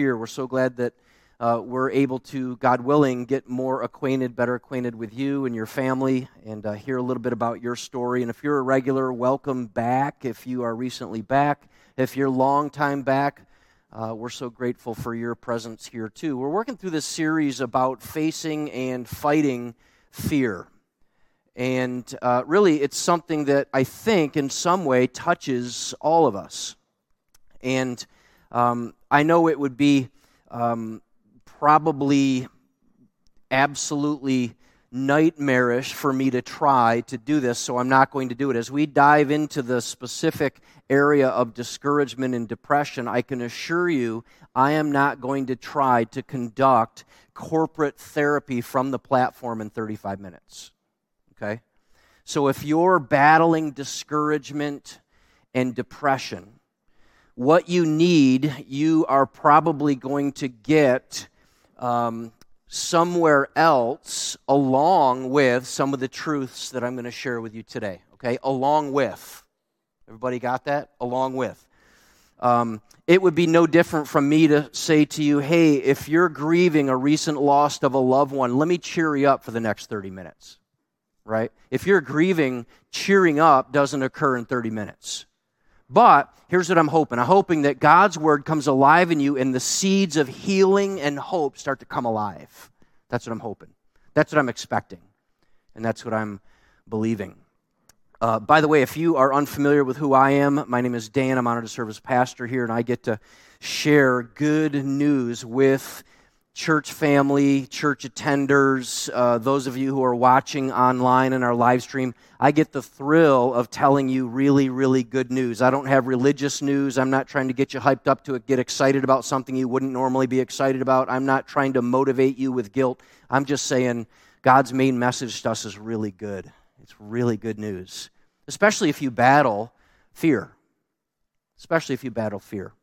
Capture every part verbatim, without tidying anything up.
here. We're so glad that uh, we're able to, God willing, get more acquainted, better acquainted with you and your family, and uh, hear a little bit about your story. And if you're a regular, welcome back. If you are recently back, if you're long time back, uh, we're so grateful for your presence here too. We're working through this series about facing and fighting fear. And uh, really, it's something that I think in some way touches all of us. And um, I know it would be um, probably absolutely nightmarish for me to try to do this, so I'm not going to do it. As we dive into the specific area of discouragement and depression, I can assure you I am not going to try to conduct corporate therapy from the platform in thirty-five minutes. Okay? So if you're battling discouragement and depression, what you need, you are probably going to get um, somewhere else along with some of the truths that I'm going to share with you today. Okay? Along with. Everybody got that? Along with. Um, it would be no different from me to say to you, hey, if you're grieving a recent loss of a loved one, let me cheer you up for the next thirty minutes. Right? If you're grieving, cheering up doesn't occur in thirty minutes. But here's what I'm hoping. I'm hoping that God's Word comes alive in you and the seeds of healing and hope start to come alive. That's what I'm hoping. That's what I'm expecting. And that's what I'm believing. Uh, by the way, if you are unfamiliar with who I am, my name is Dan. I'm honored to serve as pastor here, and I get to share good news with church family, church attenders, uh, those of you who are watching online in our live stream. I get the thrill of telling you really, really good news. I don't have religious news. I'm not trying to get you hyped up to get excited about something you wouldn't normally be excited about. I'm not trying to motivate you with guilt. I'm just saying God's main message to us is really good. It's really good news, especially if you battle fear, especially if you battle fear.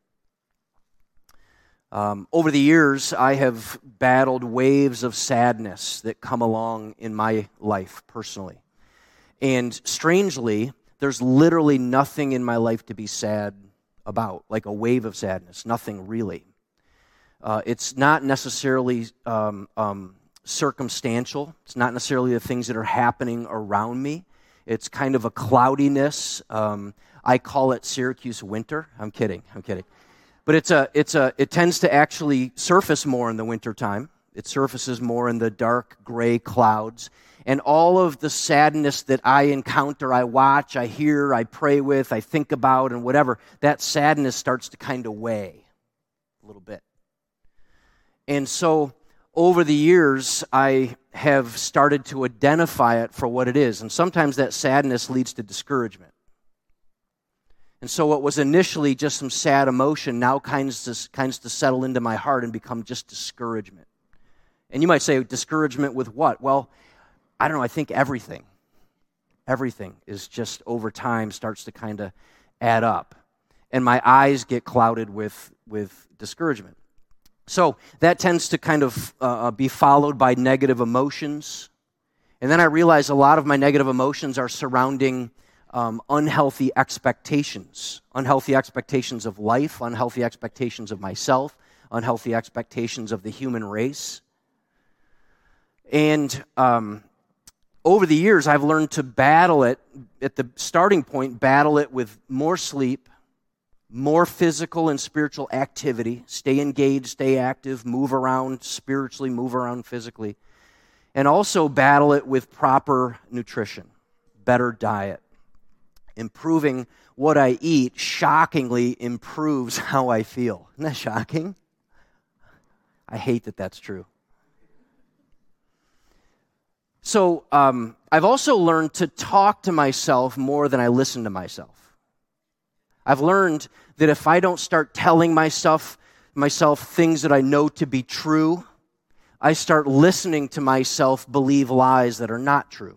Um, over the years, I have battled waves of sadness that come along in my life personally. And strangely, there's literally nothing in my life to be sad about, like a wave of sadness, nothing really. Uh, it's not necessarily um, um, circumstantial. It's not necessarily the things that are happening around me. It's kind of a cloudiness. Um, I call it Syracuse winter. I'm kidding. I'm kidding. But it's a, it's a, it tends to actually surface more in the wintertime. It surfaces more in the dark gray clouds. And all of the sadness that I encounter, I watch, I hear, I pray with, I think about, and whatever, that sadness starts to kind of weigh a little bit. And so over the years, I have started to identify it for what it is. And sometimes that sadness leads to discouragement. And so what was initially just some sad emotion now kinds to, kinds to settle into my heart and become just discouragement. And you might say, discouragement with what? Well, I don't know, I think everything. Everything is just over time starts to kind of add up. And my eyes get clouded with, with discouragement. So that tends to kind of uh, be followed by negative emotions. And then I realize a lot of my negative emotions are surrounding Um, unhealthy expectations, unhealthy expectations of life, unhealthy expectations of myself, unhealthy expectations of the human race. And um, over the years, I've learned to battle it, at the starting point, battle it with more sleep, more physical and spiritual activity, stay engaged, stay active, move around spiritually, move around physically, and also battle it with proper nutrition, better diet. Improving what I eat shockingly improves how I feel. Isn't that shocking? I hate that that's true. So um, I've also learned to talk to myself more than I listen to myself. I've learned that if I don't start telling myself, myself things that I know to be true, I start listening to myself believe lies that are not true.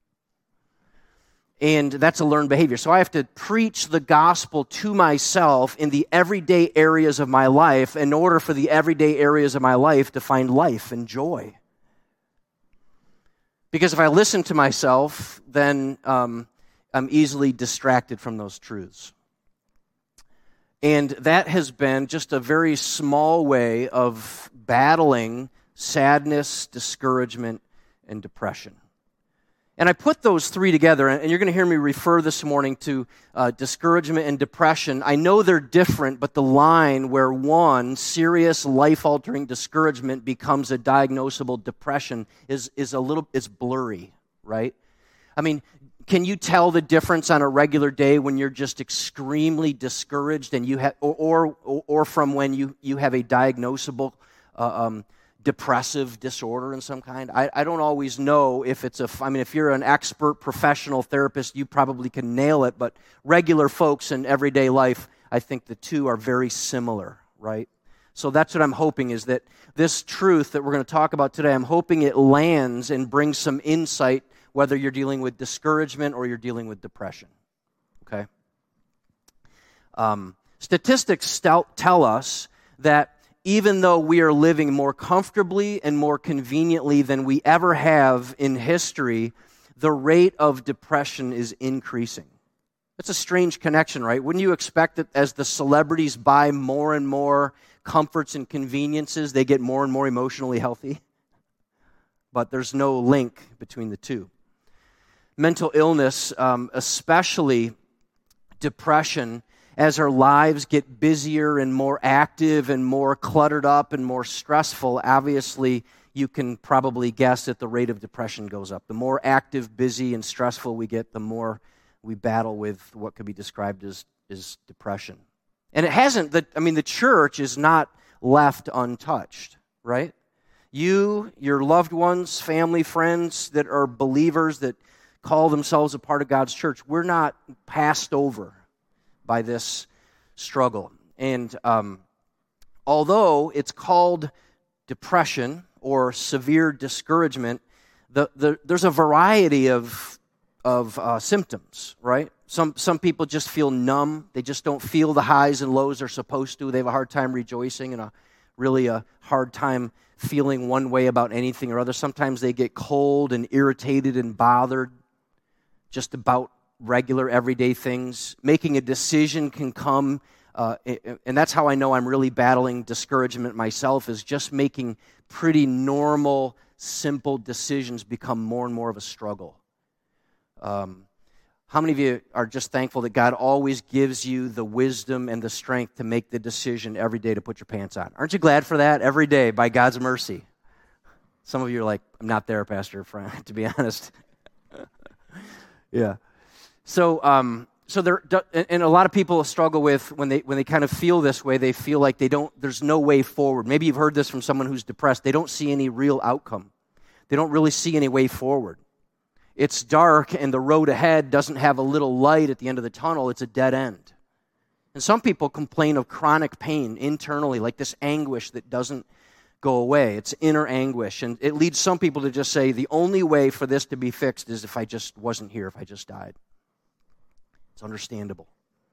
And that's a learned behavior. So I have to preach the gospel to myself in the everyday areas of my life in order for the everyday areas of my life to find life and joy. Because if I listen to myself, then um, I'm easily distracted from those truths. And that has been just a very small way of battling sadness, discouragement, and depression. And I put those three together, and you're going to hear me refer this morning to uh, discouragement and depression. I know they're different, but the line where one serious, life-altering discouragement becomes a diagnosable depression is, is a little, it's blurry, right? I mean, can you tell the difference on a regular day when you're just extremely discouraged, and you have, or, or or from when you you have a diagnosable uh, um, depressive disorder in some kind? I, I don't always know if it's a, I mean, if you're an expert professional therapist, you probably can nail it, but regular folks in everyday life, I think the two are very similar, right? So that's what I'm hoping, is that this truth that we're going to talk about today, I'm hoping it lands and brings some insight, whether you're dealing with discouragement or you're dealing with depression, okay? Um, statistics tell us that even though we are living more comfortably and more conveniently than we ever have in history, the rate of depression is increasing. That's a strange connection, right? Wouldn't you expect that as the celebrities buy more and more comforts and conveniences, they get more and more emotionally healthy? But there's no link between the two. Mental illness, um, especially depression, as our lives get busier and more active and more cluttered up and more stressful, obviously you can probably guess that the rate of depression goes up. The more active, busy, and stressful we get, the more we battle with what could be described as, as depression. And it hasn't, the, I mean, the church is not left untouched, right? You, your loved ones, family, friends that are believers that call themselves a part of God's church, we're not passed over by this struggle. And um, although it's called depression or severe discouragement, the, the, there's a variety of of uh, symptoms, right? Some some people just feel numb. They just don't feel the highs and lows they're supposed to. They have a hard time rejoicing and a really a hard time feeling one way about anything or other. Sometimes they get cold and irritated and bothered just about regular everyday things. Making a decision can come, uh, and that's how I know I'm really battling discouragement myself, is just making pretty normal, simple decisions become more and more of a struggle. Um, how many of you are just thankful that God always gives you the wisdom and the strength to make the decision every day to put your pants on? Aren't you glad for that? Every day, by God's mercy. Some of you are like, I'm not there, Pastor, to be honest. Yeah. So, um, so there, and a lot of people struggle with when they when they kind of feel this way. They feel like they don't. There's no way forward. Maybe you've heard this from someone who's depressed. They don't see any real outcome. They don't really see any way forward. It's dark, and the road ahead doesn't have a little light at the end of the tunnel. It's a dead end. And some people complain of chronic pain internally, like this anguish that doesn't go away. It's inner anguish, and it leads some people to just say, the only way for this to be fixed is if I just wasn't here, if I just died. It's understandable.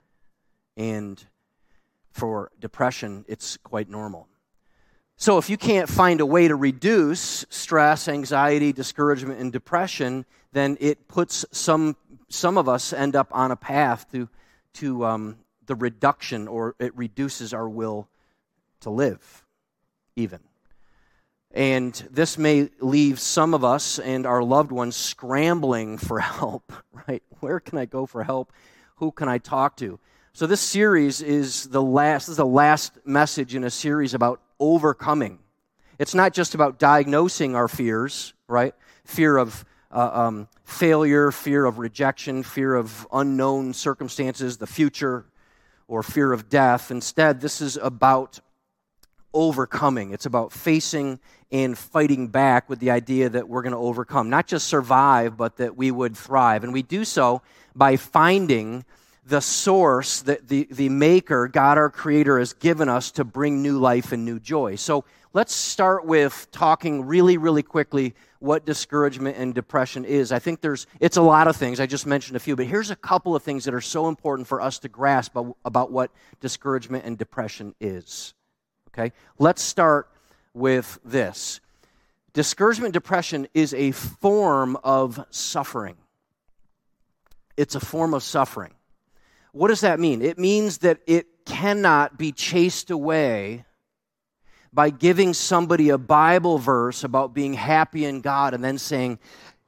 And for depression, it's quite normal. So if you can't find a way to reduce stress, anxiety, discouragement, and depression, then it puts some some of us end up on a path to to um, the reduction, or it reduces our will to live, even. And this may leave some of us and our loved ones scrambling for help, right? Where can I go for help? Who can I talk to? So this series is the last, this is the last message in a series about overcoming. It's not just about diagnosing our fears, right? Fear of uh, um, failure, fear of rejection, fear of unknown circumstances, the future, or fear of death. Instead, this is about overcoming. It's about facing and fighting back with the idea that we're going to overcome. Not just survive, but that we would thrive. And we do so by finding the source that the, the maker, God our creator, has given us to bring new life and new joy. So let's start with talking really, really quickly what discouragement and depression is. I think there's, it's a lot of things. I just mentioned a few, but here's a couple of things that are so important for us to grasp about what discouragement and depression is. Okay? Let's start with this. Discouragement and depression is a form of suffering. It's a form of suffering. What does that mean? It means that it cannot be chased away by giving somebody a Bible verse about being happy in God and then saying,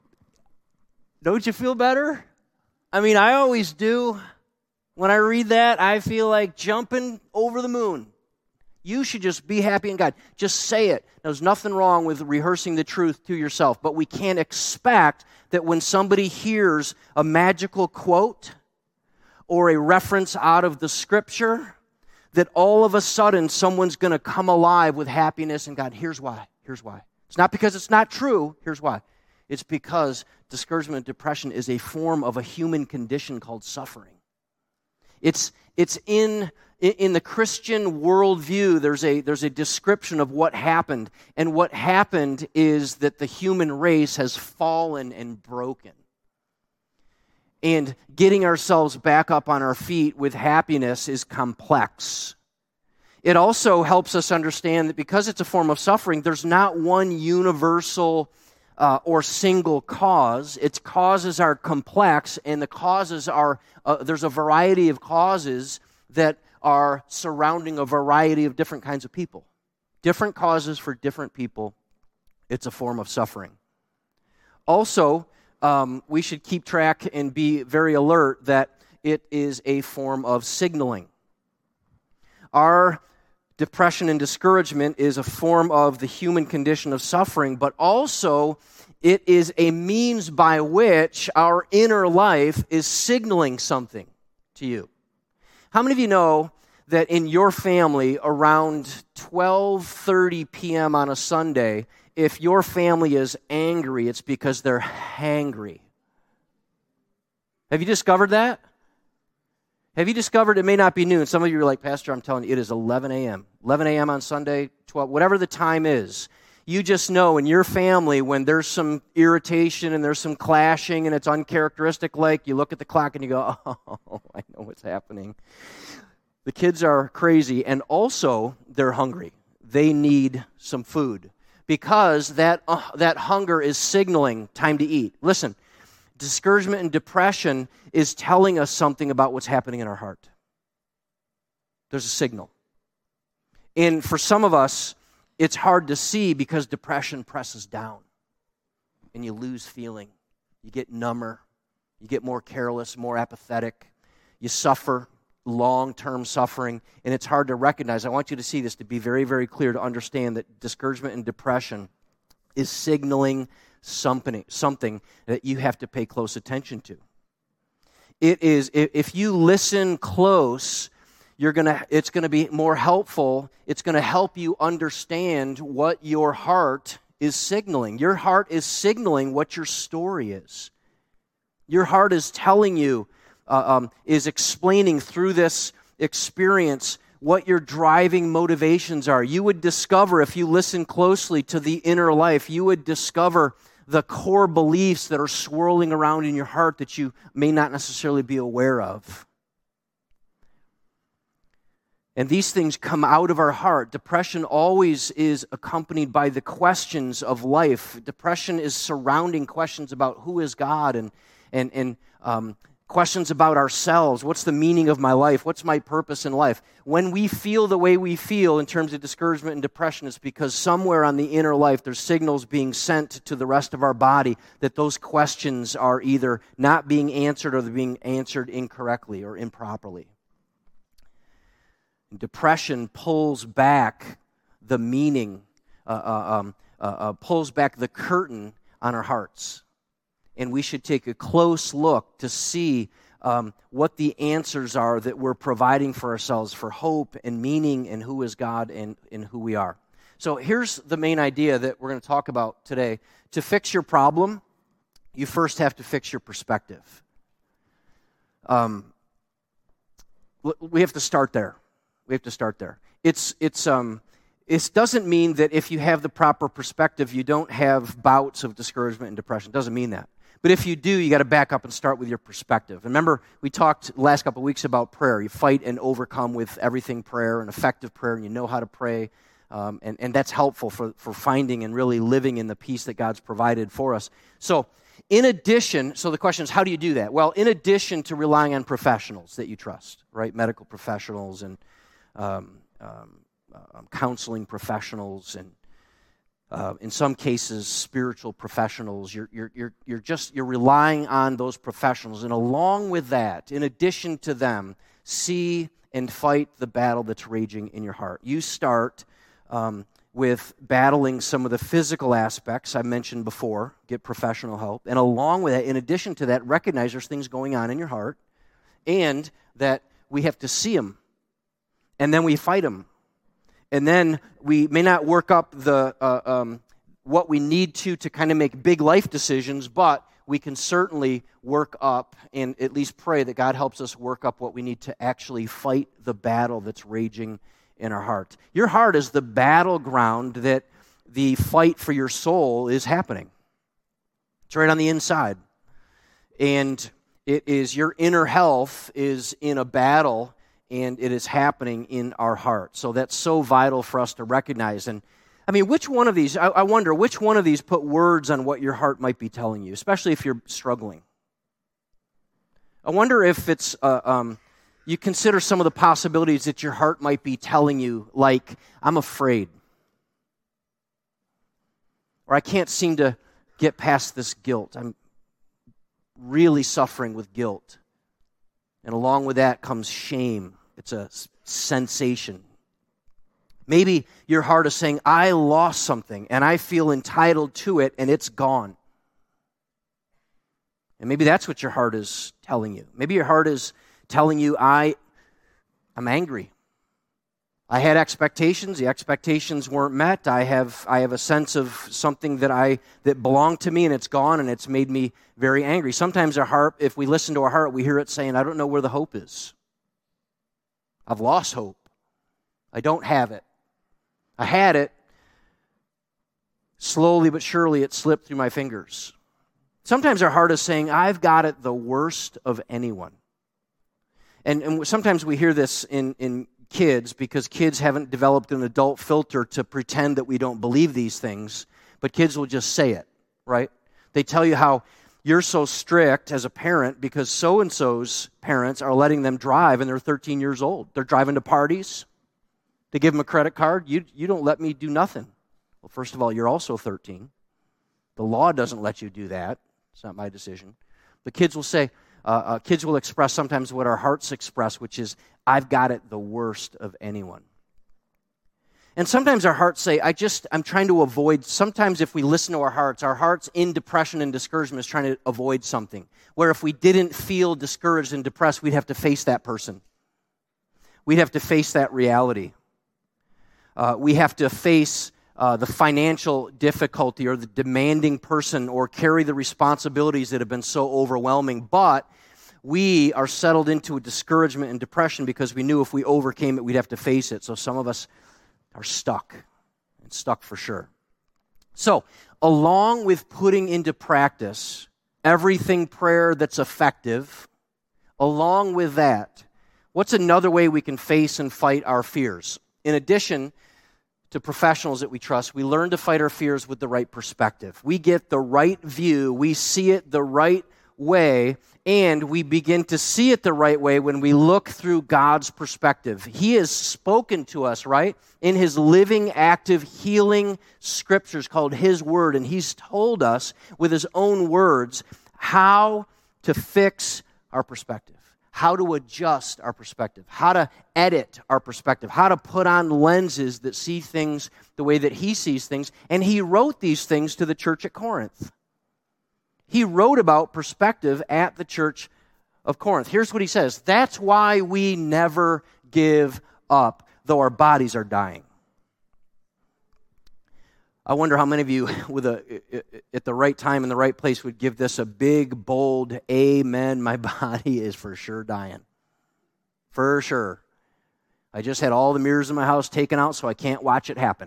don't you feel better? I mean, I always do. When I read that, I feel like jumping over the moon. You should just be happy in God. Just say it. There's nothing wrong with rehearsing the truth to yourself, but we can't expect that when somebody hears a magical quote or a reference out of the Scripture, that all of a sudden someone's going to come alive with happiness in God. Here's why. Here's why. It's not because it's not true. Here's why. It's because discouragement and depression is a form of a human condition called suffering. It's it's in in the Christian worldview, there's a there's a description of what happened. And what happened is that the human race has fallen and broken. And getting ourselves back up on our feet with happiness is complex. It also helps us understand that because it's a form of suffering, there's not one universal uh, or single cause. Its causes are complex, and the causes are, uh, there's a variety of causes that are surrounding a variety of different kinds of people. Different causes for different people. It's a form of suffering. Also, Um, we should keep track and be very alert that it is a form of signaling. Our depression and discouragement is a form of the human condition of suffering, but also it is a means by which our inner life is signaling something to you. How many of you know that in your family around twelve thirty p.m. on a Sunday, if your family is angry, it's because they're hangry? Have you discovered that? Have you discovered it may not be noon? Some of you are like, Pastor, I'm telling you, it is eleven a.m. eleven a.m. on Sunday, twelve, whatever the time is. You just know in your family when there's some irritation and there's some clashing and it's uncharacteristic, like you look at the clock and you go, oh, I know what's happening. The kids are crazy, and also they're hungry. They need some food. Because that uh, that hunger is signaling time to eat. Listen, discouragement and depression is telling us something about what's happening in our heart. There's a signal. And for some of us, it's hard to see because depression presses down. And you lose feeling. You get number. You get more careless, more apathetic. You suffer long-term suffering, and it's hard to recognize. I want you to see this, to be very, very clear, to understand that discouragement and depression is signaling something, something that you have to pay close attention to. It is, if you listen close, you're gonna, it's going to be more helpful. It's going to help you understand what your heart is signaling. Your heart is signaling what your story is. Your heart is telling you, Uh, um, is explaining through this experience what your driving motivations are. You would discover, if you listen closely to the inner life, you would discover the core beliefs that are swirling around in your heart that you may not necessarily be aware of. And these things come out of our heart. Depression always is accompanied by the questions of life. Depression is surrounding questions about who is God and and and um, questions about ourselves. What's the meaning of my life? What's my purpose in life? When we feel the way we feel in terms of discouragement and depression, it's because somewhere on the inner life there's signals being sent to the rest of our body that those questions are either not being answered or they're being answered incorrectly or improperly. Depression pulls back the meaning, uh, uh, um, uh, uh, pulls back the curtain on our hearts. And we should take a close look to see um, what the answers are that we're providing for ourselves for hope and meaning and who is God and, and who we are. So here's the main idea that we're going to talk about today. To fix your problem, you first have to fix your perspective. Um, we have to start there. We have to start there. It's it's um it doesn't mean that if you have the proper perspective, you don't have bouts of discouragement and depression. It doesn't mean that. But if you do, you got to back up and start with your perspective. Remember, we talked last couple of weeks about prayer. You fight and overcome with everything prayer and effective prayer, and you know how to pray. Um, and, and that's helpful for, for finding and really living in the peace that God's provided for us. So in addition, so the question is, how do you do that? Well, in addition to relying on professionals that you trust, right? Medical professionals and um, um, uh, counseling professionals and Uh, in some cases, spiritual professionals. You're, you're, you're, you're just, you're relying on those professionals. And along with that, in addition to them, see and fight the battle that's raging in your heart. You start um, with battling some of the physical aspects I mentioned before, get professional help. And along with that, in addition to that, recognize there's things going on in your heart and that we have to see them. And then we fight them. And then we may not work up the uh, um, what we need to to kind of make big life decisions, but we can certainly work up and at least pray that God helps us work up what we need to actually fight the battle that's raging in our heart. Your heart is the battleground that the fight for your soul is happening. It's right on the inside. And it is your inner health is in a battle, and it is happening in our heart. So that's so vital for us to recognize. And I mean, which one of these, I, I wonder, which one of these put words on what your heart might be telling you, especially if you're struggling? I wonder if it's, uh, um, you consider some of the possibilities that your heart might be telling you, like, I'm afraid. Or I can't seem to get past this guilt. I'm really suffering with guilt. And along with that comes shame. It's a sensation. Maybe your heart is saying, I lost something and I feel entitled to it and it's gone. And maybe that's what your heart is telling you. Maybe your heart is telling you, I, I'm angry. I had expectations. The expectations weren't met. I have, I have a sense of something that I that belonged to me and it's gone and it's made me very angry. Sometimes our heart, if we listen to our heart, we hear it saying, I don't know where the hope is. I've lost hope. I don't have it. I had it. Slowly but surely it slipped through my fingers. Sometimes our heart is saying, I've got it the worst of anyone. And, and sometimes we hear this in, in kids because kids haven't developed an adult filter to pretend that we don't believe these things, but kids will just say it, right? They tell you how you're so strict as a parent because so-and-so's parents are letting them drive and they're thirteen years old. They're driving to parties. They give them a credit card. You, you don't let me do nothing. Well, first of all, you're also thirteen. The law doesn't let you do that. It's not my decision. The kids will say, uh, uh, kids will express sometimes what our hearts express, which is, I've got it the worst of anyone. And sometimes our hearts say, I just, I'm trying to avoid, sometimes if we listen to our hearts, our hearts in depression and discouragement is trying to avoid something. Where if we didn't feel discouraged and depressed, we'd have to face that person. We'd have to face that reality. Uh, we have to face uh, the financial difficulty or the demanding person or carry the responsibilities that have been so overwhelming. But we are settled into a discouragement and depression because we knew if we overcame it, we'd have to face it. So some of us are stuck, and stuck for sure. So, along with putting into practice everything prayer that's effective, along with that, what's another way we can face and fight our fears? In addition to professionals that we trust, we learn to fight our fears with the right perspective. We get the right view, we see it the right way, and we begin to see it the right way when we look through God's perspective. He has spoken to us, right, in His living, active, healing scriptures called His Word, and He's told us with His own words how to fix our perspective, how to adjust our perspective, how to edit our perspective, how to put on lenses that see things the way that He sees things, and He wrote these things to the church at Corinth. He wrote about perspective at the church of Corinth. Here's what he says. That's why we never give up, though our bodies are dying. I wonder how many of you, with a at the right time in the right place, would give this a big, bold amen. My body is for sure dying. For sure. I just had all the mirrors in my house taken out so I can't watch it happen.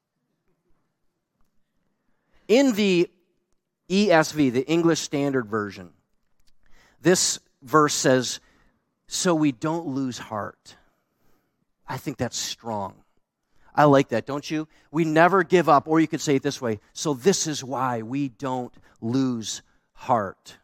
In the E S V, the English Standard Version, this verse says, so we don't lose heart. I think that's strong. I like that, don't you? We never give up, or you could say it this way, so this is why we don't lose heart.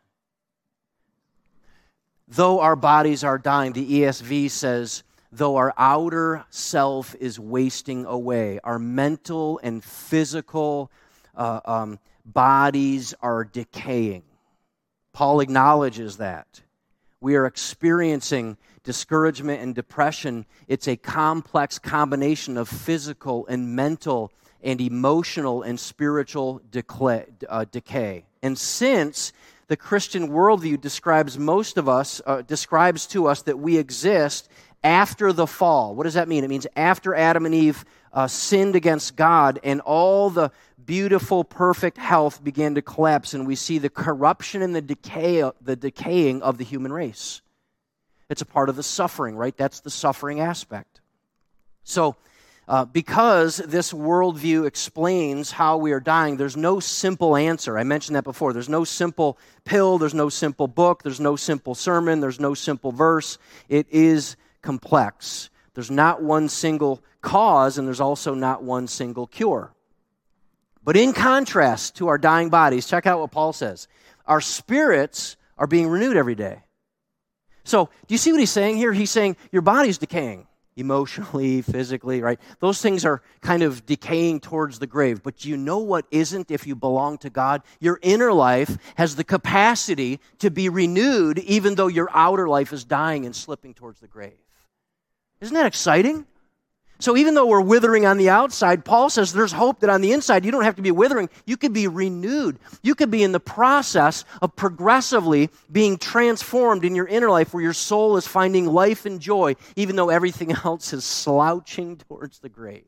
Though our bodies are dying, the E S V says, though our outer self is wasting away, our mental and physical uh, um, bodies are decaying. Paul acknowledges that. We are experiencing discouragement and depression. It's a complex combination of physical and mental and emotional and spiritual decay. Uh, decay. And since the Christian worldview describes most of us, uh, describes to us that we exist after the fall. What does that mean? It means after Adam and Eve uh, sinned against God and all the beautiful, perfect health began to collapse, and we see the corruption and the decay, the decaying of the human race. It's a part of the suffering, right? That's the suffering aspect. So, uh, because this worldview explains how we are dying, there's no simple answer. I mentioned that before. There's no simple pill, there's no simple book, there's no simple sermon, there's no simple verse. It is complex. There's not one single cause, and there's also not one single cure. But in contrast to our dying bodies, check out what Paul says. Our spirits are being renewed every day. So, do you see what he's saying here? He's saying your body's decaying. Emotionally, physically, right? Those things are kind of decaying towards the grave. But you know what isn't if you belong to God? Your inner life has the capacity to be renewed even though your outer life is dying and slipping towards the grave. Isn't that exciting? So even though we're withering on the outside, Paul says there's hope that on the inside you don't have to be withering. You could be renewed. You could be in the process of progressively being transformed in your inner life where your soul is finding life and joy even though everything else is slouching towards the grave.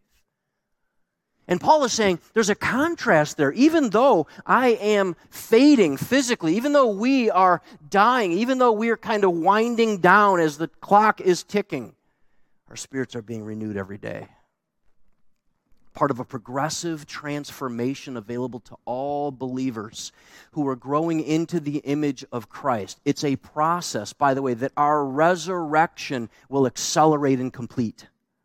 And Paul is saying there's a contrast there. Even though I am fading physically, even though we are dying, even though we are kind of winding down as the clock is ticking, our spirits are being renewed every day. Part of a progressive transformation available to all believers who are growing into the image of Christ. It's a process, by the way, that our resurrection will accelerate and complete.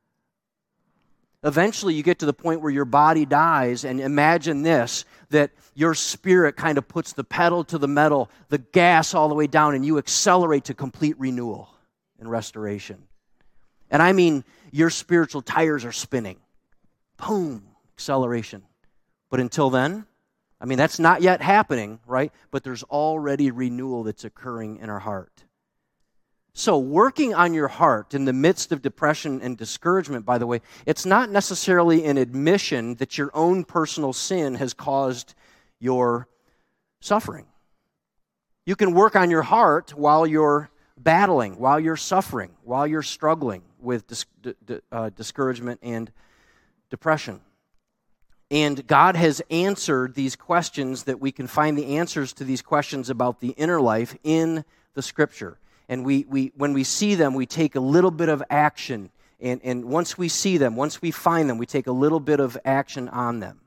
Eventually, you get to the point where your body dies, and imagine this, that your spirit kind of puts the pedal to the metal, the gas all the way down, and you accelerate to complete renewal and restoration. And I mean, your spiritual tires are spinning. Boom, acceleration. But until then, I mean, that's not yet happening, right? But there's already renewal that's occurring in our heart. So working on your heart in the midst of depression and discouragement, by the way, it's not necessarily an admission that your own personal sin has caused your suffering. You can work on your heart while you're battling, while you're suffering, while you're struggling with dis- d- d- uh, discouragement and depression. And God has answered these questions, that we can find the answers to these questions about the inner life in the Scripture. And we, we when we see them, we take a little bit of action. And, and once we see them, once we find them, we take a little bit of action on them.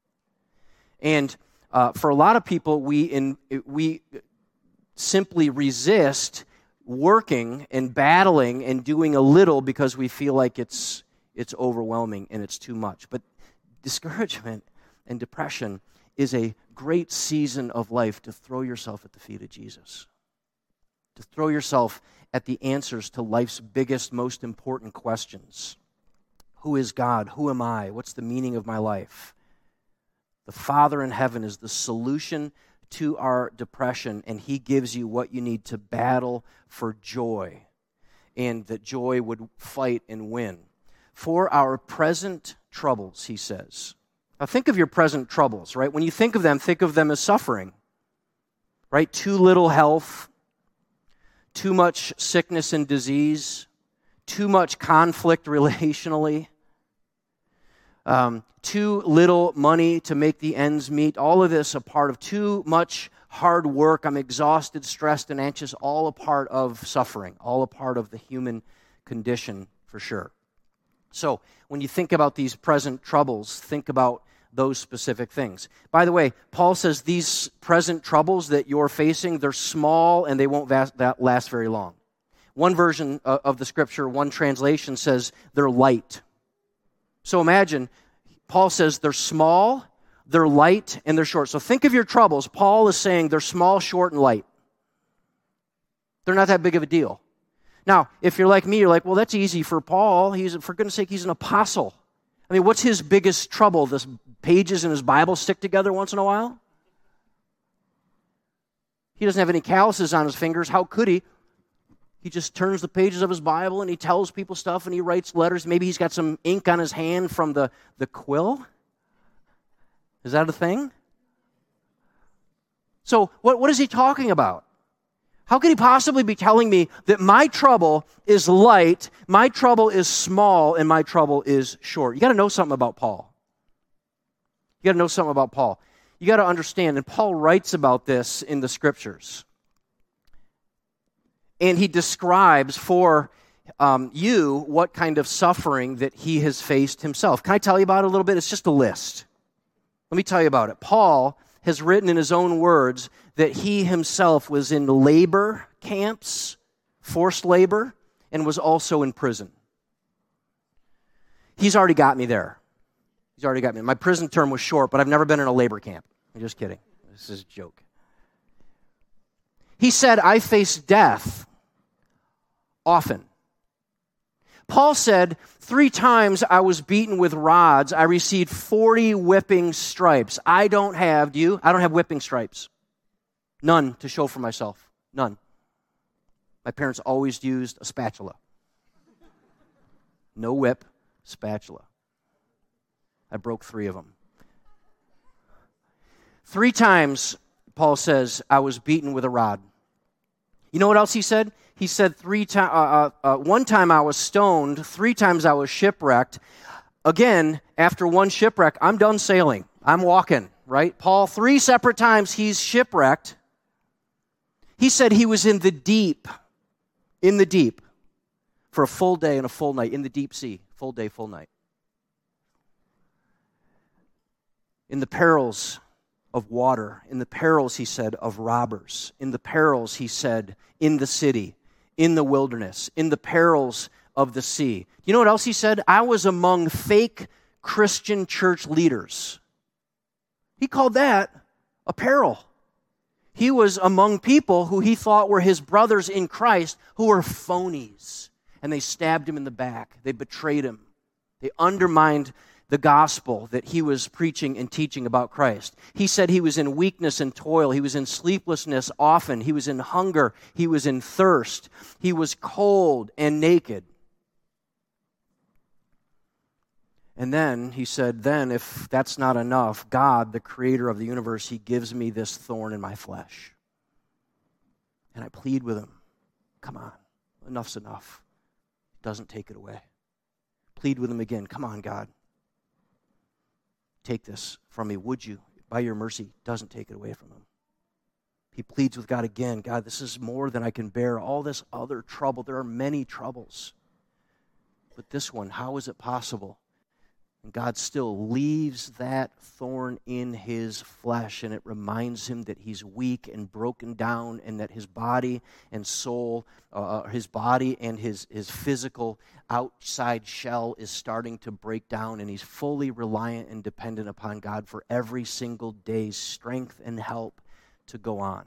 And uh, for a lot of people, we in, we simply resist working and battling and doing a little because we feel like it's it's overwhelming and it's too much. But discouragement and depression is a great season of life to throw yourself at the feet of Jesus. To throw yourself at the answers to life's biggest, most important questions. Who is God? Who am I? What's the meaning of my life? The Father in heaven is the solution to our depression, and He gives you what you need to battle for joy, and that joy would fight and win. For our present troubles, He says. Now think of your present troubles, right? When you think of them, think of them as suffering, right? Too little health, too much sickness and disease, too much conflict relationally, Um, too little money to make the ends meet, all of this a part of too much hard work. I'm exhausted, stressed, and anxious, all a part of suffering, all a part of the human condition for sure. So when you think about these present troubles, think about those specific things. By the way, Paul says these present troubles that you're facing, they're small and they won't vast, that last very long. One version of the Scripture, one translation says they're light. So imagine, Paul says they're small, they're light and they're short. So think of your troubles. Paul is saying they're small, short, and light. They're not that big of a deal. Now, if you're like me, you're like, well, that's easy for Paul. He's, for goodness sake, he's an apostle. I mean, what's his biggest trouble? The pages in his Bible stick together once in a while? He doesn't have any calluses on his fingers. How could he? He just turns the pages of his Bible and he tells people stuff and he writes letters. Maybe he's got some ink on his hand from the, the quill. Is that a thing? So what, what is he talking about? How could he possibly be telling me that my trouble is light, my trouble is small, and my trouble is short? You got to know something about Paul. You got to know something about Paul. You got to understand, and Paul writes about this in the Scriptures. And he describes for um, you what kind of suffering that he has faced himself. Can I tell you about it a little bit? It's just a list. Let me tell you about it. Paul has written in his own words that he himself was in labor camps, forced labor, and was also in prison. He's already got me there. He's already got me. My prison term was short, but I've never been in a labor camp. I'm just kidding. This is a joke. He said, I face death often. Paul said, three times I was beaten with rods. I received forty whipping stripes. I don't have, do you? I don't have whipping stripes. None to show for myself. None. My parents always used a spatula. No whip, spatula. I broke three of them. Three times, Paul says, I was beaten with a rod. You know what else he said? He said three times. Uh, uh, uh, one time I was stoned. Three times I was shipwrecked. Again, after one shipwreck, I'm done sailing. I'm walking, right? Paul, three separate times he's shipwrecked. He said he was in the deep, in the deep, for a full day and a full night, in the deep sea, full day, full night. In the perils of water, in the perils, he said, of robbers, in the perils, he said, in the city, in the wilderness, in the perils of the sea. You know what else he said? I was among fake Christian church leaders. He called that a peril. He was among people who he thought were his brothers in Christ who were phonies. And they stabbed him in the back. They betrayed him. They undermined the gospel that he was preaching and teaching about Christ. He said he was in weakness and toil. He was in sleeplessness often. He was in hunger. He was in thirst. He was cold and naked. And then he said, then if that's not enough, God, the creator of the universe, he gives me this thorn in my flesh. And I plead with him, come on, enough's enough. Doesn't take it away. Plead with him again, come on, God. Take this from me, would you? By your mercy, doesn't take it away from him. He pleads with God again. God, this is more than I can bear. All this other trouble, there are many troubles. But this one, how is it possible? And God still leaves that thorn in his flesh, and it reminds him that he's weak and broken down, and that his body and soul, uh, his body and his, his physical outside shell is starting to break down, and he's fully reliant and dependent upon God for every single day's strength and help to go on.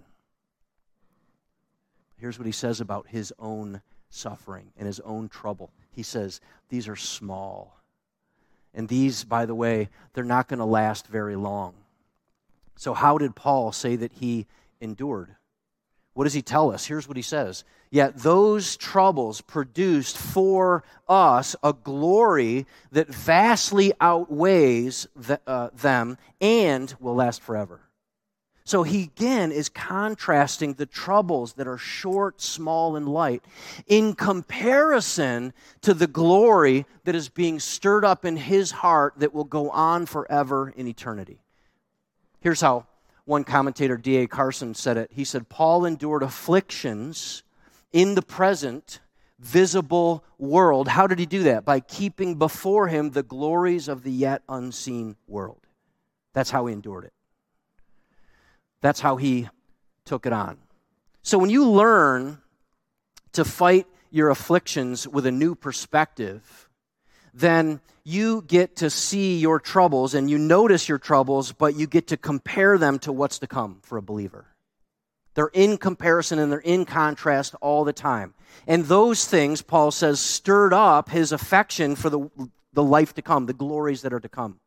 Here's what he says about his own suffering and his own trouble. He says, these are small. And these, by the way, they're not going to last very long. So how did Paul say that he endured? What does he tell us? Here's what he says. Yet those troubles produced for us a glory that vastly outweighs the, uh, them and will last forever. So he again is contrasting the troubles that are short, small, and light in comparison to the glory that is being stirred up in his heart that will go on forever in eternity. Here's how one commentator, D A Carson, said it. He said, Paul endured afflictions in the present visible world. How did he do that? By keeping before him the glories of the yet unseen world. That's how he endured it. That's how he took it on. So when you learn to fight your afflictions with a new perspective, then you get to see your troubles and you notice your troubles, but you get to compare them to what's to come for a believer. They're in comparison and they're in contrast all the time. And those things, Paul says, stirred up his affection for the, the life to come, the glories that are to come.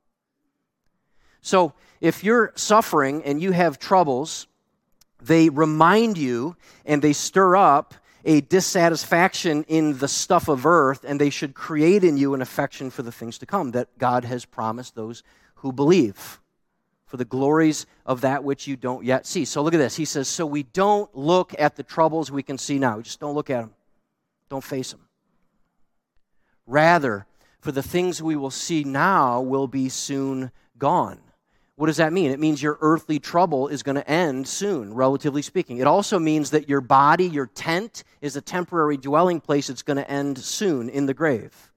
So if you're suffering and you have troubles, they remind you and they stir up a dissatisfaction in the stuff of earth, and they should create in you an affection for the things to come that God has promised those who believe, for the glories of that which you don't yet see. So look at this. He says, so we don't look at the troubles we can see now. We just don't look at them. Don't face them. Rather, for the things we will see now will be soon gone. What does that mean? It means your earthly trouble is going to end soon, relatively speaking. It also means that your body, your tent, is a temporary dwelling place. It's going to end soon in the grave.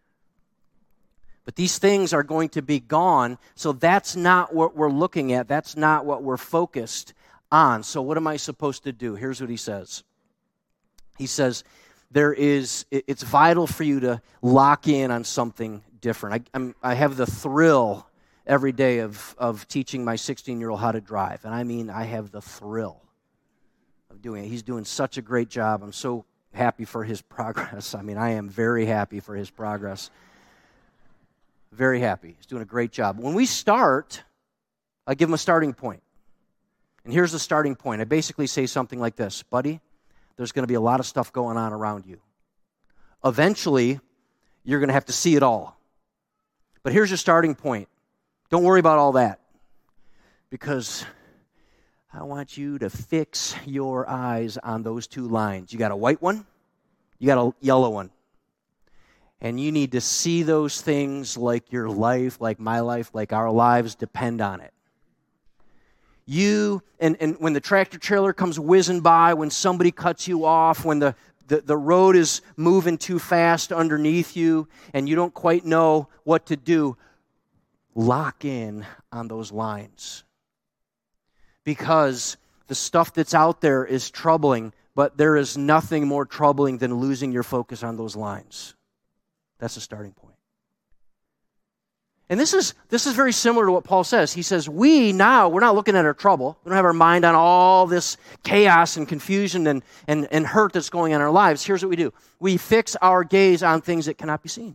But these things are going to be gone, so that's not what we're looking at. That's not what we're focused on. So what am I supposed to do? Here's what he says. He says, there is, it's vital for you to lock in on something different. I, I'm, I have the thrill every day of, of teaching my sixteen-year-old how to drive. And I mean, I have the thrill of doing it. He's doing such a great job. I'm so happy for his progress. I mean, I am very happy for his progress. Very happy. He's doing a great job. When we start, I give him a starting point. And here's the starting point. I basically say something like this: buddy, there's going to be a lot of stuff going on around you. Eventually, you're going to have to see it all. But here's your starting point. Don't worry about all that, because I want you to fix your eyes on those two lines. You got a white one, you got a yellow one. And you need to see those things like your life, like my life, like our lives depend on it. You, and, and when the tractor trailer comes whizzing by, when somebody cuts you off, when the, the, the road is moving too fast underneath you and you don't quite know what to do, lock in on those lines. Because the stuff that's out there is troubling, but there is nothing more troubling than losing your focus on those lines. That's the starting point. And this is this is very similar to what Paul says. He says, we now, we're not looking at our trouble. We don't have our mind on all this chaos and confusion and, and, and hurt that's going on in our lives. Here's what we do. We fix our gaze on things that cannot be seen.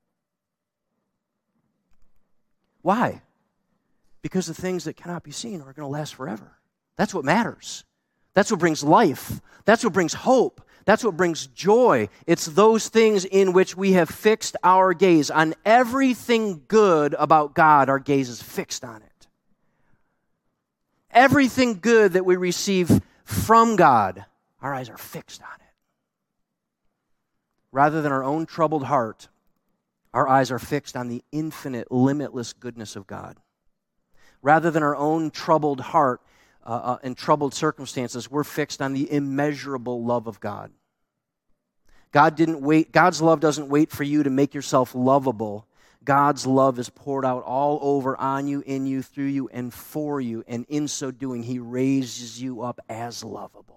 Why? Because the things that cannot be seen are going to last forever. That's what matters. That's what brings life. That's what brings hope. That's what brings joy. It's those things in which we have fixed our gaze. On everything good about God, our gaze is fixed on it. Everything good that we receive from God, our eyes are fixed on it. Rather than our own troubled heart, our eyes are fixed on the infinite, limitless goodness of God. Rather than our own troubled heart uh, uh, and troubled circumstances, we're fixed on the immeasurable love of God. God didn't wait. God's love doesn't wait for you to make yourself lovable. God's love is poured out all over, on you, in you, through you, and for you. And in so doing, He raises you up as lovable.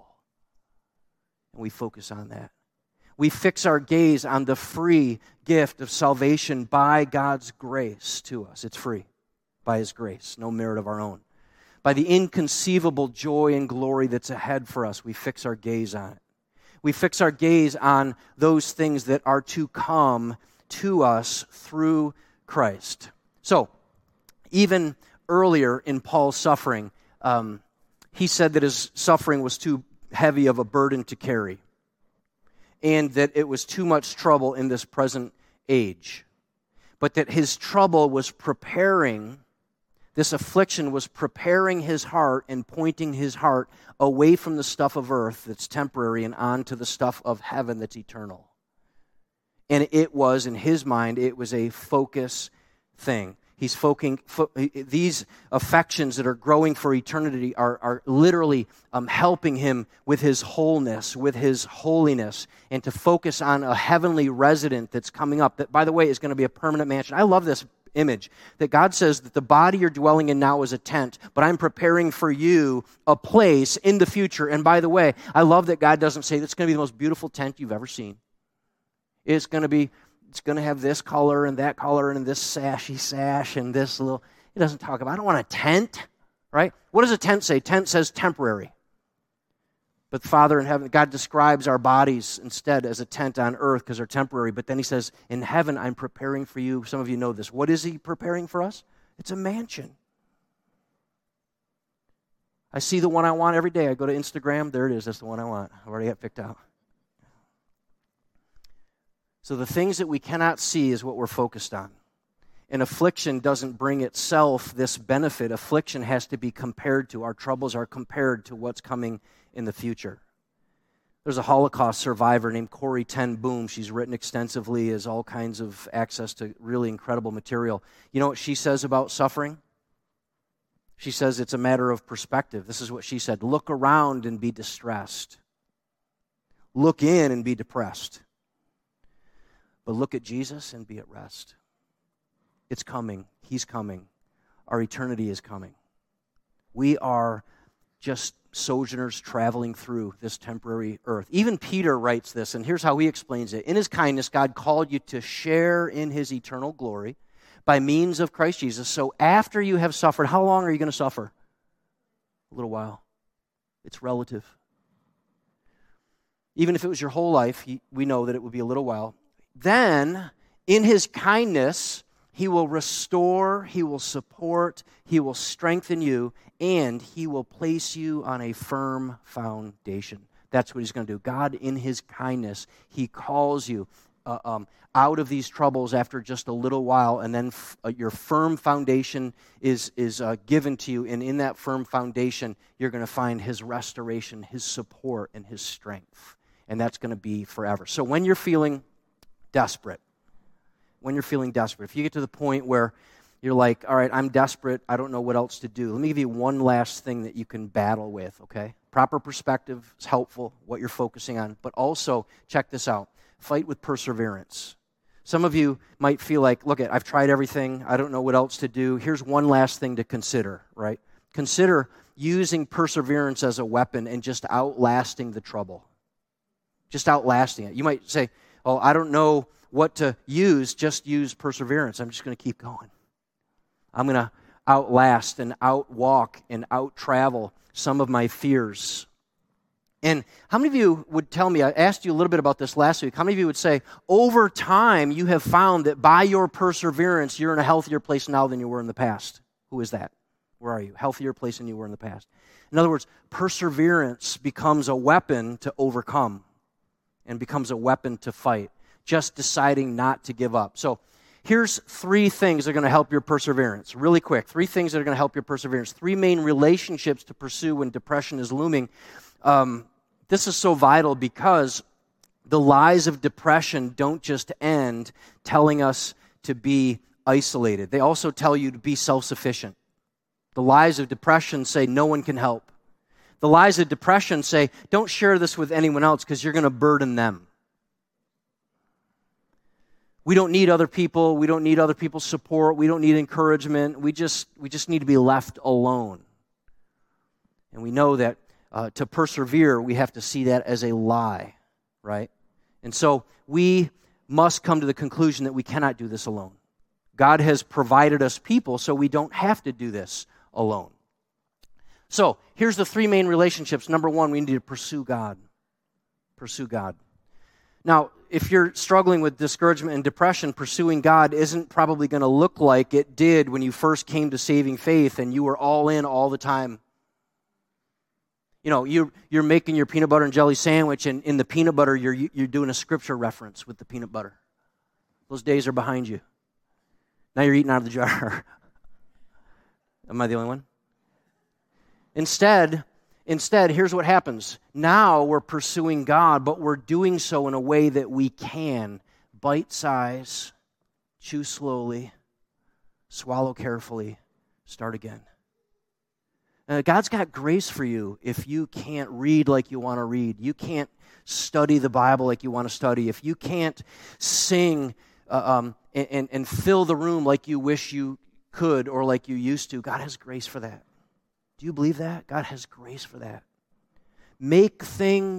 And we focus on that. We fix our gaze on the free gift of salvation by God's grace to us. It's free by His grace, no merit of our own. By the inconceivable joy and glory that's ahead for us, we fix our gaze on it. We fix our gaze on those things that are to come to us through Christ. So, even earlier in Paul's suffering, um, he said that his suffering was too heavy of a burden to carry, and that it was too much trouble in this present age. But that his trouble was preparing, this affliction was preparing his heart and pointing his heart away from the stuff of earth that's temporary and onto the stuff of heaven that's eternal. And it was, in his mind, it was a focus thing. He's focusing, fo- these affections that are growing for eternity are, are literally um, helping him with his wholeness, with his holiness, and to focus on a heavenly resident that's coming up, that, by the way, is going to be a permanent mansion. I love this image, that God says that the body you're dwelling in now is a tent, but I'm preparing for you a place in the future. And by the way, I love that God doesn't say it's going to be the most beautiful tent you've ever seen. It's going to be it's going to have this color and that color and this sashy sash and this little, it doesn't talk about, I don't want a tent, right? What does a tent say? Tent says temporary. But the Father in heaven, God describes our bodies instead as a tent on earth because they're temporary. But then he says, in heaven, I'm preparing for you. Some of you know this. What is he preparing for us? It's a mansion. I see the one I want every day. I go to Instagram. There it is. That's the one I want. I've already got it picked out. So the things that we cannot see is what we're focused on. And affliction doesn't bring itself this benefit. Affliction has to be compared to, our troubles are compared to what's coming in the future. There's a Holocaust survivor named Corrie ten Boom. She's written extensively, has all kinds of access to really incredible material. You know what she says about suffering? She says it's a matter of perspective. This is what she said. Look around and be distressed. Look in and be depressed. But look at Jesus and be at rest. It's coming. He's coming. Our eternity is coming. We are just sojourners traveling through this temporary earth. Even Peter writes this, and here's how he explains it. In his kindness, God called you to share in his eternal glory by means of Christ Jesus. So after you have suffered, how long are you going to suffer? A little while. It's relative. Even if it was your whole life, we know that it would be a little while. Then, in his kindness, he will restore, he will support, he will strengthen you, and he will place you on a firm foundation. That's what he's going to do. God, in his kindness, he calls you uh, um, out of these troubles after just a little while, and then f- uh, your firm foundation is, is uh, given to you, and in that firm foundation, you're going to find his restoration, his support, and his strength. And that's going to be forever. So when you're feeling desperate, when you're feeling desperate, if you get to the point where you're like, all right, I'm desperate, I don't know what else to do, let me give you one last thing that you can battle with, okay? Proper perspective is helpful, what you're focusing on, but also, check this out, fight with perseverance. Some of you might feel like, look, I've tried everything, I don't know what else to do. Here's one last thing to consider, right? Consider using perseverance as a weapon and just outlasting the trouble. Just outlasting it. You might say, oh, I don't know what to use, just use perseverance. I'm just going to keep going. I'm going to outlast and outwalk and out-travel some of my fears. And how many of you would tell me, I asked you a little bit about this last week, how many of you would say, over time you have found that by your perseverance you're in a healthier place now than you were in the past? Who is that? Where are you? Healthier place than you were in the past. In other words, perseverance becomes a weapon to overcome and becomes a weapon to fight. Just deciding not to give up. So here's three things that are going to help your perseverance. Really quick, three things that are going to help your perseverance. Three main relationships to pursue when depression is looming. Um, this is so vital because the lies of depression don't just end telling us to be isolated. They also tell you to be self-sufficient. The lies of depression say no one can help. The lies of depression say don't share this with anyone else because you're going to burden them. We don't need other people. We don't need other people's support. We don't need encouragement. We just we just need to be left alone. And we know that uh, to persevere, we have to see that as a lie, right? And so we must come to the conclusion that we cannot do this alone. God has provided us people, so we don't have to do this alone. So here's the three main relationships. Number one, we need to pursue God. Pursue God. Now, if you're struggling with discouragement and depression, pursuing God isn't probably going to look like it did when you first came to saving faith and you were all in all the time. You know, you're, you're making your peanut butter and jelly sandwich, and in the peanut butter, you're, you're doing a scripture reference with the peanut butter. Those days are behind you. Now you're eating out of the jar. Am I the only one? Instead... Instead, here's what happens. Now we're pursuing God, but we're doing so in a way that we can. Bite size, chew slowly, swallow carefully, start again. Uh, God's got grace for you if you can't read like you want to read. You can't study the Bible like you want to study. If you can't sing uh, um, and, and, and fill the room like you wish you could or like you used to, God has grace for that. Do you believe that? God has grace for that. Make things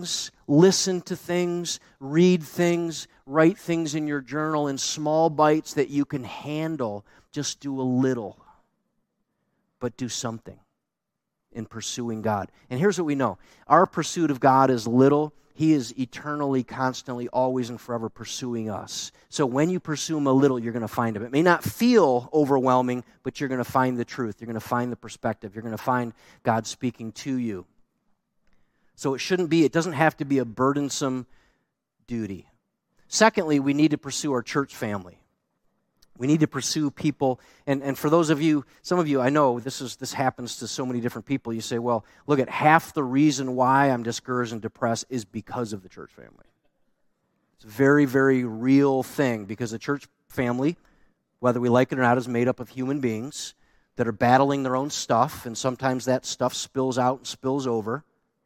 listen to things, read things, write things in your journal in small bites that you can handle. Just do a little, but do something in pursuing God. And here's what we know. Our pursuit of God is little. He is eternally, constantly, always and forever pursuing us. So when you pursue Him a little, you're going to find Him. It may not feel overwhelming, but you're going to find the truth. You're going to find the perspective. You're going to find God speaking to you. So it shouldn't be, it doesn't have to be a burdensome duty. Secondly, we need to pursue our church family. We need to pursue people, and, and for those of you, some of you, I know this is this happens to so many different people. You say, well, look at half the reason why I'm discouraged and depressed is because of the church family. It's a very, very real thing because the church family, whether we like it or not, is made up of human beings that are battling their own stuff, and sometimes that stuff spills out and spills over.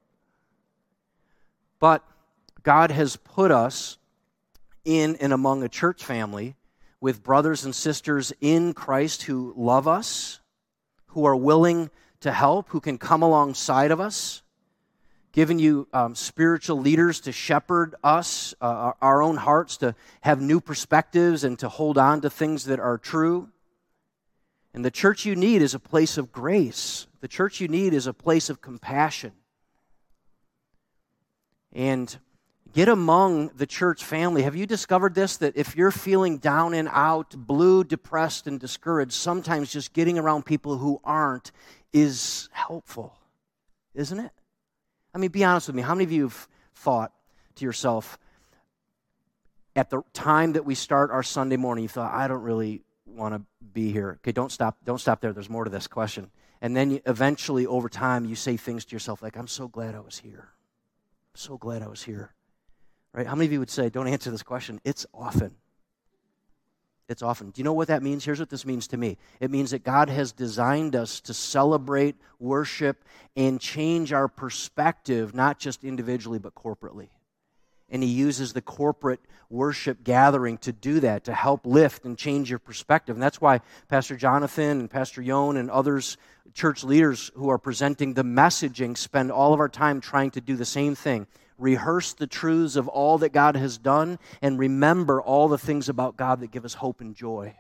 But God has put us in and among a church family with brothers and sisters in Christ who love us, who are willing to help, who can come alongside of us, giving you um, spiritual leaders to shepherd us, uh, our own hearts, to have new perspectives and to hold on to things that are true. And the church you need is a place of grace. The church you need is a place of compassion. And get among the church family. Have you discovered this, that if you're feeling down and out, blue, depressed, and discouraged, sometimes just getting around people who aren't is helpful, isn't it? I mean, be honest with me. How many of you have thought to yourself, at the time that we start our Sunday morning, you thought, I don't really want to be here. Okay, don't stop, don't stop there. There's more to this question. And then you, eventually, over time, you say things to yourself like, I'm so glad I was here. I'm so glad I was here. Right? How many of you would say, don't answer this question? It's often. It's often. Do you know what that means? Here's what this means to me. It means that God has designed us to celebrate, worship, and change our perspective, not just individually, but corporately. And He uses the corporate worship gathering to do that, to help lift and change your perspective. And that's why Pastor Jonathan and Pastor Yon and others, church leaders who are presenting the messaging, spend all of our time trying to do the same thing. Rehearse the truths of all that God has done, and remember all the things about God that give us hope and joy.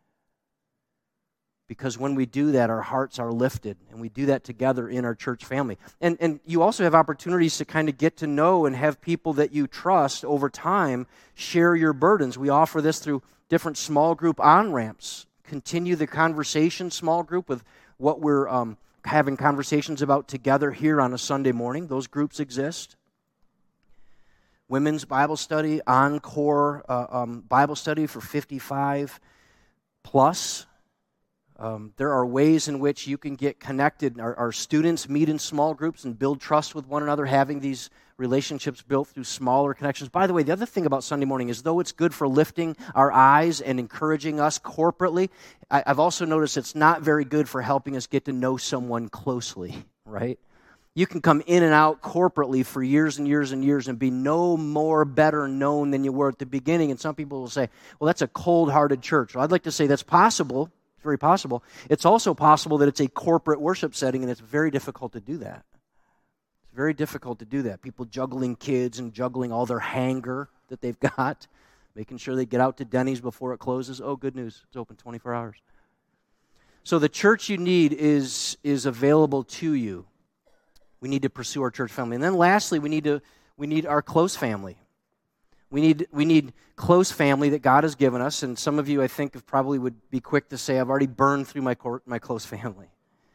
Because when we do that, our hearts are lifted, and we do that together in our church family. And, and you also have opportunities to kind of get to know and have people that you trust over time share your burdens. We offer this through different small group on-ramps. Continue the conversation small group with what we're um, having conversations about together here on a Sunday morning. Those groups exist. Women's Bible study, Encore uh, um, Bible study for fifty-five plus. Um, there are ways in which you can get connected. Our, our students meet in small groups and build trust with one another, having these relationships built through smaller connections. By the way, the other thing about Sunday morning is, though it's good for lifting our eyes and encouraging us corporately, I, I've also noticed it's not very good for helping us get to know someone closely, right? You can come in and out corporately for years and years and years and be no more better known than you were at the beginning. And some people will say, well, that's a cold-hearted church. Well, I'd like to say that's possible. It's very possible. It's also possible that it's a corporate worship setting, and it's very difficult to do that. It's very difficult to do that. People juggling kids and juggling all their hanger that they've got, making sure they get out to Denny's before it closes. Oh, good news. It's open twenty-four hours. So the church you need is, is available to you. We need to pursue our church family. And then lastly, we need to we need our close family. We need we need close family that God has given us. And some of you, I think, probably would be quick to say, I've already burned through my my close family.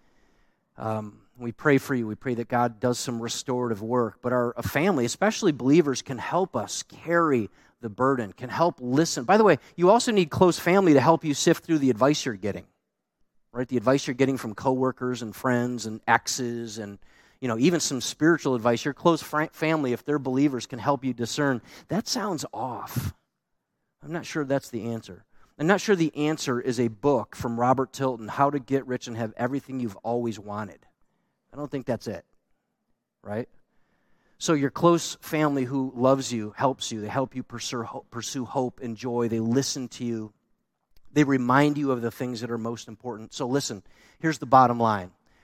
Um, we pray for you. We pray that God does some restorative work. But our a family, especially believers, can help us carry the burden, can help listen. By the way, you also need close family to help you sift through the advice you're getting. Right? The advice you're getting from coworkers and friends and exes and you know, even some spiritual advice. Your close family, if they're believers, can help you discern, that sounds off. I'm not sure that's the answer. I'm not sure the answer is a book from Robert Tilton, How to Get Rich and Have Everything You've Always Wanted. I don't think that's it, right? So your close family who loves you, helps you, they help you pursue hope, pursue hope and joy. They listen to you. They remind you of the things that are most important. So listen, here's the bottom line.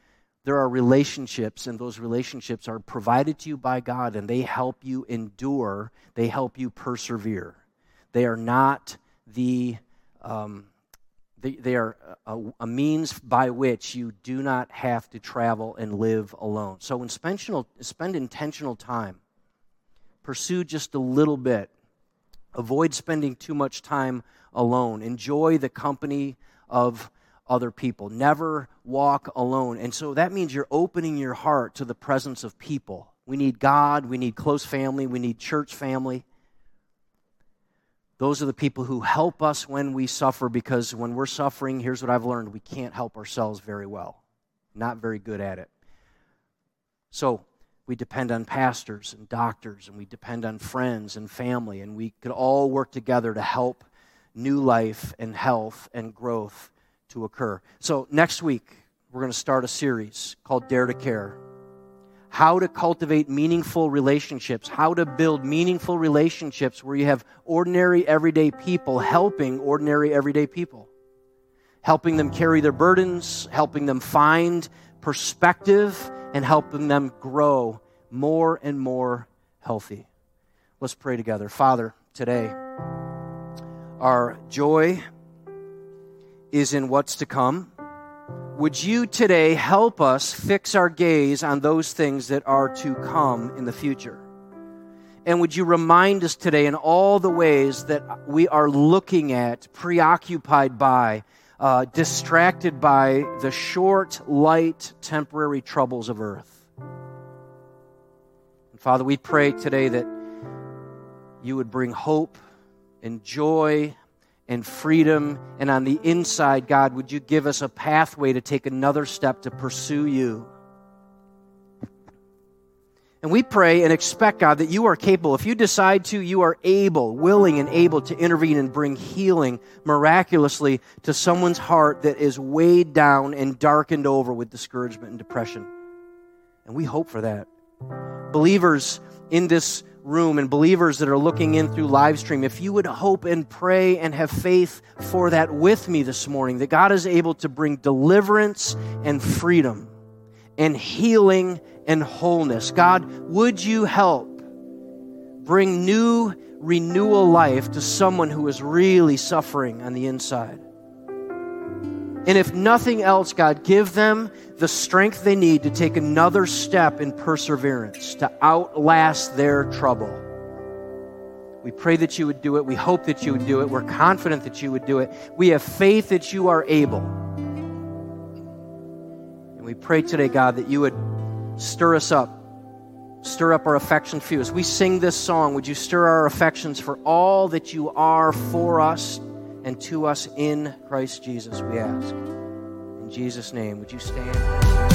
there are relationships, and those relationships are provided to you by God, and they help you endure. They help you persevere. They are not the, um, they, they are a, a means by which you do not have to travel and live alone. So when spend, spend intentional time, pursue just a little bit. Avoid spending too much time alone. Enjoy the company of other people. Never walk alone. And so that means you're opening your heart to the presence of people. We need God. We need close family. We need church family. Those are the people who help us when we suffer, because when we're suffering, here's what I've learned: we can't help ourselves very well. Not very good at it. So we depend on pastors and doctors, and we depend on friends and family, and we could all work together to help new life and health and growth to occur. So next week, we're going to start a series called Dare to Care. How to cultivate meaningful relationships, how to build meaningful relationships where you have ordinary, everyday people helping ordinary, everyday people. Helping them carry their burdens, helping them find perspective, and helping them grow more and more healthy. Let's pray together. Father, today, our joy is in what's to come. Would you today help us fix our gaze on those things that are to come in the future? And would you remind us today in all the ways that we are looking at, preoccupied by, uh, distracted by the short, light, temporary troubles of earth. And Father, we pray today that you would bring hope and joy and freedom, and on the inside, God, would you give us a pathway to take another step to pursue you? And we pray and expect, God, that you are capable. If you decide to, you are able, willing and able to intervene and bring healing miraculously to someone's heart that is weighed down and darkened over with discouragement and depression. And we hope for that. Believers in this room and believers that are looking in through live stream, if you would hope and pray and have faith for that with me this morning, that God is able to bring deliverance and freedom and healing and wholeness. God, would you help bring new renewal life to someone who is really suffering on the inside? And if nothing else, God, give them the strength they need to take another step in perseverance, to outlast their trouble. We pray that you would do it. We hope that you would do it. We're confident that you would do it. We have faith that you are able. And we pray today, God, that you would stir us up. Stir up our affection for you. As we sing this song, would you stir our affections for all that you are for us and to us in Christ Jesus, we ask. In Jesus' name, would you stand?